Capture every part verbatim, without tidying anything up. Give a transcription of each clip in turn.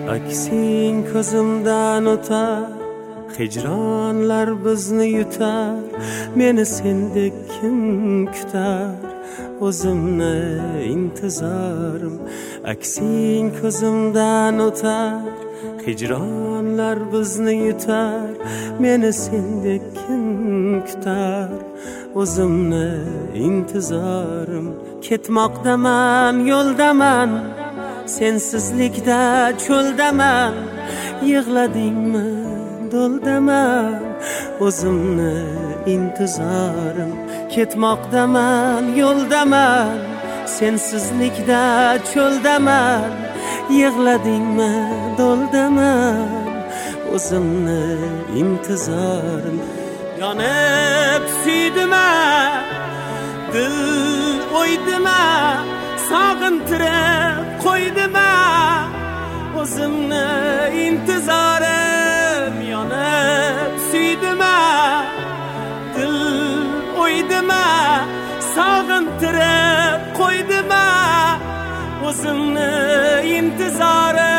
aksing ko'zimdan o'tar, hijronlar bizni yutar, meni sendek kim kutar, o'zimni intizorim. Aksing ko'zimdan o'tar, hijronlar bizni yutar, meni sendek kim kutar, o'zimni intizorim. Ketmoqdaman, yo'ldaman, sensizlikda cho'ldaman, yig'ladingmi, do'ldaman, o'zimni intizorim. Ketmoqdaman, yo'ldaman, sensizlikda cho'ldaman, yig'ladingmi, do'ldaman, o'zimni intizorim. Yonib suydima, dil o'ydima, sog'intirib qo'ydima, o'zimni intizorim. Yonib suydima, dil o'ydima, sog'intirib qo'ydima, o'zimni intizorim.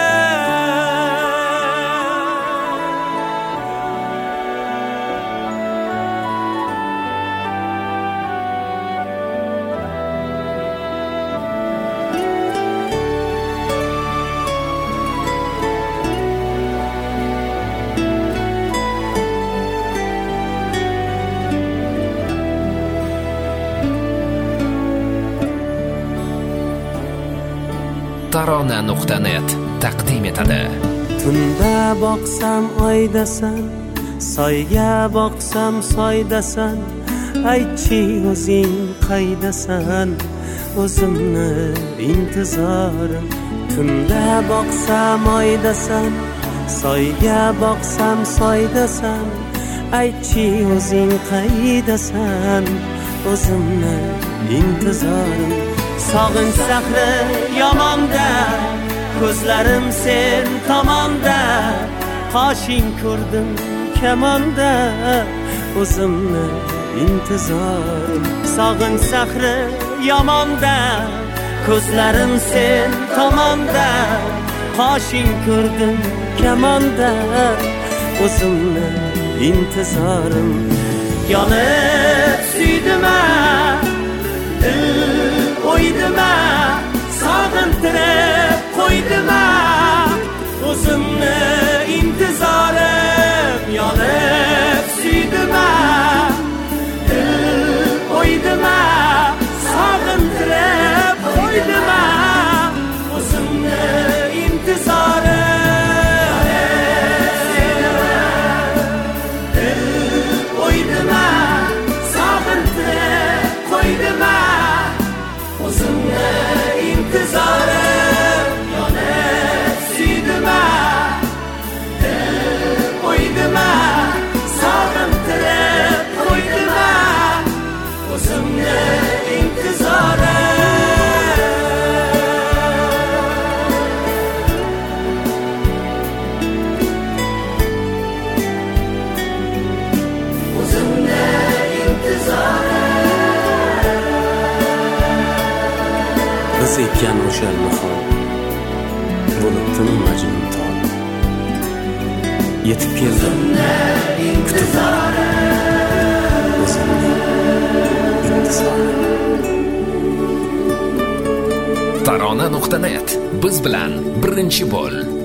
tarona nuqta net taqdim etadi. Tunda boqsam oydasan, soyga boqsam soydasan, aytchi o'zing qaydasan, o'zimni intizorim. Tunda boqsam oydasan, soyga boqsam soydasan, aytchi o'zing qaydasan, o'zimni intizorim. Sog'inch sahri yomonda, ko'zlarim sen tomonda, qoshing ko'rdim kamonda, o'zimni intizorim. Sog'inch sahri yomonda, ko'zlarim sen tomonda, qoshing ko'rdim kamonda, o'zimni intizorim. Yonib suydima, dil o'ydima, sog'intirib qo'ydima, o'zimni intizorim. Yonib suydima, dil o'ydima, sog'intirib qo'ydima, o'zimni intizorim. Biz ekkan o'sha nihol bo'libdimi majnun tol, yetib keldim kutib o'zimni intizorim. tarona nuqta net biz bilan birinchi bo'l.